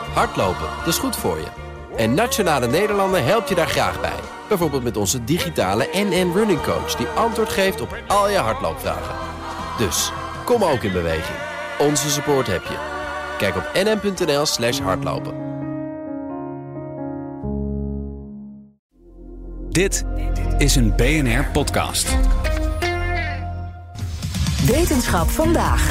Hardlopen, dat is goed voor je. En Nationale Nederlanden helpt je daar graag bij. Bijvoorbeeld met onze digitale NN Running Coach... die antwoord geeft op al je hardloopvragen. Dus, kom ook in beweging. Onze support heb je. Kijk op nn.nl/hardlopen. Dit is een BNR-podcast. Wetenschap vandaag.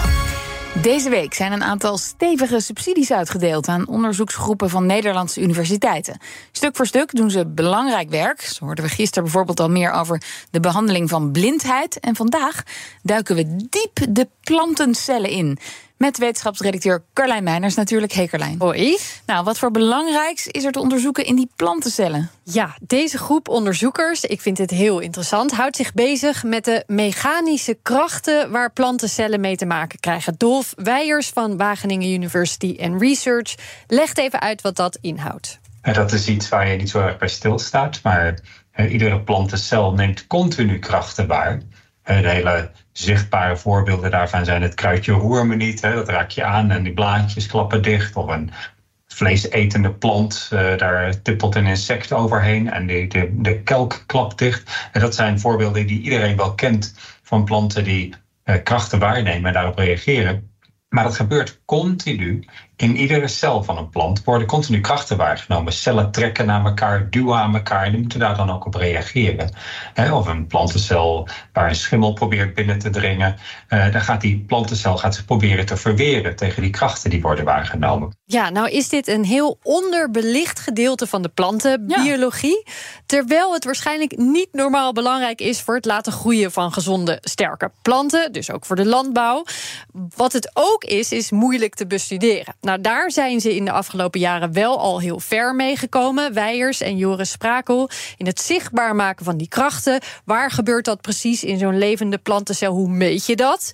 Deze week zijn een aantal stevige subsidies uitgedeeld aan onderzoeksgroepen van Nederlandse universiteiten. Stuk voor stuk doen ze belangrijk werk. Zo hoorden we gisteren bijvoorbeeld al meer over de behandeling van blindheid. En vandaag duiken we diep de plantencellen in. Met wetenschapsredacteur Carlijn Meiners natuurlijk. Hey Carlijn. Hoi. Nou, wat voor belangrijks is er te onderzoeken in die plantencellen? Ja, deze groep onderzoekers, ik vind het heel interessant, houdt zich bezig met de mechanische krachten waar plantencellen mee te maken krijgen. Dolf Weijers van Wageningen University and Research legt even uit wat dat inhoudt. Dat is iets waar je niet zo erg bij stilstaat, maar iedere plantencel neemt continu krachten waar. De hele zichtbare voorbeelden daarvan zijn het kruidje roer me niet. Dat raak je aan en die blaadjes klappen dicht. Of een vleesetende plant, daar tippelt een insect overheen en de kelk klapt dicht. En dat zijn voorbeelden die iedereen wel kent van planten die krachten waarnemen en daarop reageren. Maar dat gebeurt continu. In iedere cel van een plant worden continu krachten waargenomen. Cellen trekken naar elkaar, duwen aan elkaar en die moeten daar dan ook op reageren. Of een plantencel waar een schimmel probeert binnen te dringen. Dan gaat die plantencel zich proberen te verweren tegen die krachten die worden waargenomen. Ja, nou is dit een heel onderbelicht gedeelte van de plantenbiologie. Ja. Terwijl het waarschijnlijk niet normaal belangrijk is voor het laten groeien van gezonde, sterke planten. Dus ook voor de landbouw. Wat het ook is moeilijk te bestuderen. Nou, daar zijn ze in de afgelopen jaren wel al heel ver mee gekomen. Weijers en Joris Sprakel in het zichtbaar maken van die krachten. Waar gebeurt dat precies in zo'n levende plantencel? Hoe meet je dat?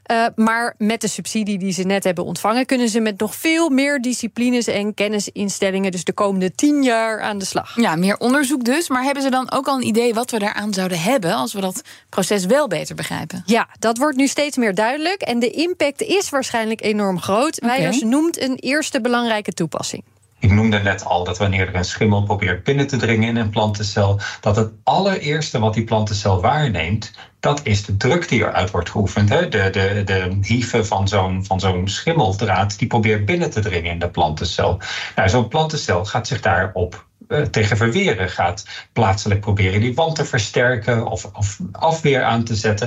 Maar met de subsidie die ze net hebben ontvangen kunnen ze met nog veel meer disciplines en kennisinstellingen dus de komende 10 jaar aan de slag. Ja, meer onderzoek dus. Maar hebben ze dan ook al een idee wat we daaraan zouden hebben als we dat proces wel beter begrijpen? Ja, dat wordt nu steeds meer duidelijk. En de impact is waarschijnlijk enorm groot. Weijers noemt een eerste belangrijke toepassing. Ik noemde net al dat wanneer er een schimmel probeert binnen te dringen in een plantencel, dat het allereerste wat die plantencel waarneemt, dat is de druk die eruit wordt geoefend. De hieven van zo'n schimmeldraad die probeert binnen te dringen in de plantencel. Nou, zo'n plantencel gaat zich daarop tegen verweren, gaat plaatselijk proberen die wand te versterken of afweer aan te zetten.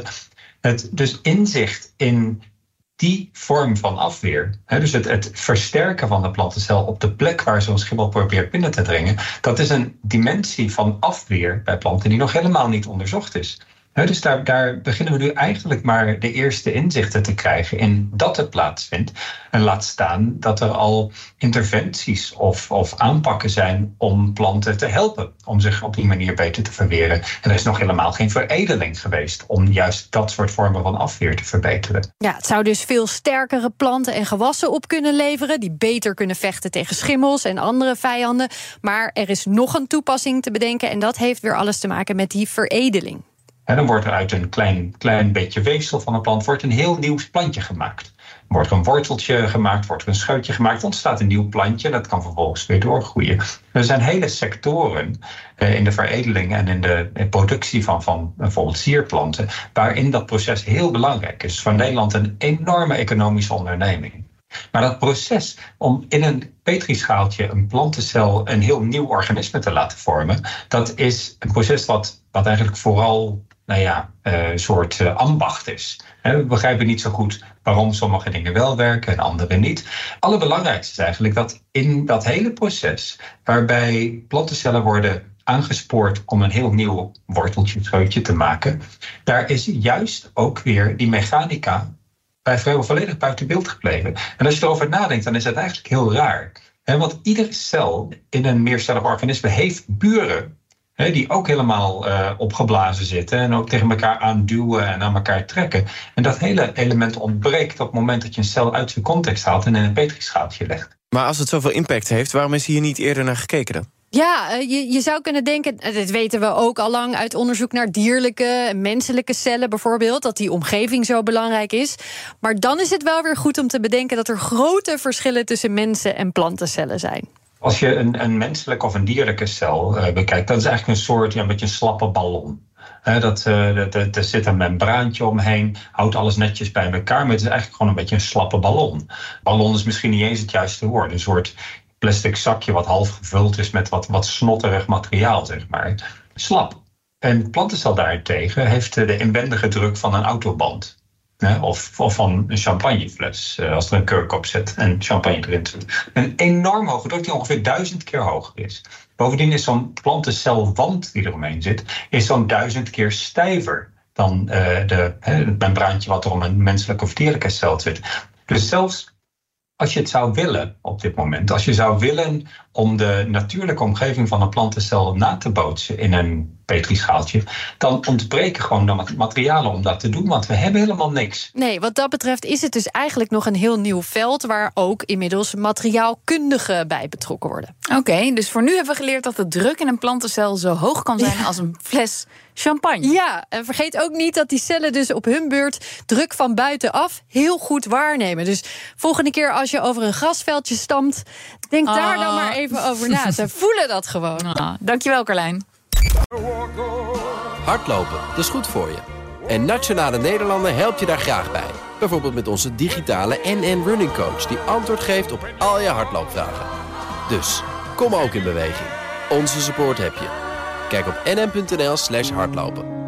Dus inzicht in die vorm van afweer, dus het versterken van de plantencel op de plek waar zo'n schimmel probeert binnen te dringen, dat is een dimensie van afweer bij planten die nog helemaal niet onderzocht is. Dus daar beginnen we nu eigenlijk maar de eerste inzichten te krijgen in dat het plaatsvindt. En laat staan dat er al interventies of aanpakken zijn om planten te helpen om zich op die manier beter te verweren. En er is nog helemaal geen veredeling geweest om juist dat soort vormen van afweer te verbeteren. Ja, het zou dus veel sterkere planten en gewassen op kunnen leveren die beter kunnen vechten tegen schimmels en andere vijanden. Maar er is nog een toepassing te bedenken en dat heeft weer alles te maken met die veredeling. En dan wordt er uit een klein beetje weefsel van een plant wordt een heel nieuw plantje gemaakt. Wordt er een worteltje gemaakt, wordt er een scheutje gemaakt, ontstaat een nieuw plantje en dat kan vervolgens weer doorgroeien. Er zijn hele sectoren in de veredeling en in de productie van bijvoorbeeld sierplanten, waarin dat proces heel belangrijk is. Voor Nederland een enorme economische onderneming. Maar dat proces om in een petrischaaltje een plantencel een heel nieuw organisme te laten vormen, dat is een proces wat eigenlijk vooral een soort ambacht is. We begrijpen niet zo goed waarom sommige dingen wel werken en andere niet. Allerbelangrijkste is eigenlijk dat in dat hele proces, waarbij plantencellen worden aangespoord om een heel nieuw worteltje, scheutje te maken, daar is juist ook weer die mechanica bij vrijwel volledig buiten beeld gebleven. En als je erover nadenkt, dan is het eigenlijk heel raar. Want iedere cel in een meercellig organisme heeft buren die ook helemaal opgeblazen zitten en ook tegen elkaar aanduwen en aan elkaar trekken. En dat hele element ontbreekt op het moment dat je een cel uit zijn context haalt en in een petrischaaltje legt. Maar als het zoveel impact heeft, waarom is hier niet eerder naar gekeken dan? Ja, je zou kunnen denken, dit weten we ook al lang uit onderzoek naar dierlijke en menselijke cellen bijvoorbeeld, dat die omgeving zo belangrijk is. Maar dan is het wel weer goed om te bedenken dat er grote verschillen tussen mensen- en plantencellen zijn. Als je een menselijke of een dierlijke cel bekijkt, dat is eigenlijk een soort, een beetje een slappe ballon. Er zit een membraantje omheen, houdt alles netjes bij elkaar, maar het is eigenlijk gewoon een beetje een slappe ballon. Ballon is misschien niet eens het juiste woord, een soort plastic zakje wat half gevuld is met wat snotterig materiaal, zeg maar. Slap. Een plantencel daarentegen heeft de inwendige druk van een autoband. Of van een champagnefles, als er een kurk op zit en champagne erin zit. Een enorm hoge druk die ongeveer 1000 keer hoger is. Bovendien is zo'n plantencelwand die eromheen zit, is zo'n 1000 keer stijver dan het membraantje wat er om een menselijke of dierlijke cel zit. Dus zelfs als je het zou willen op dit moment, als je zou willen om de natuurlijke omgeving van een plantencel na te bootsen in een petrischaaltje, dan ontbreken gewoon de materialen om dat te doen, want we hebben helemaal niks. Nee, wat dat betreft is het dus eigenlijk nog een heel nieuw veld waar ook inmiddels materiaalkundigen bij betrokken worden. Oké, dus voor nu hebben we geleerd dat de druk in een plantencel zo hoog kan zijn als een fles champagne. Ja, en vergeet ook niet dat die cellen dus op hun beurt druk van buitenaf heel goed waarnemen. Dus volgende keer als je over een grasveldje stampt, denk daar dan maar even over na. Ze voelen dat gewoon. Dankjewel, Carlijn. Hardlopen, dat is goed voor je. En Nationale Nederlanden helpt je daar graag bij. Bijvoorbeeld met onze digitale NN Running Coach, die antwoord geeft op al je hardloopvragen. Dus, kom ook in beweging. Onze support heb je. Kijk op nn.nl/hardlopen.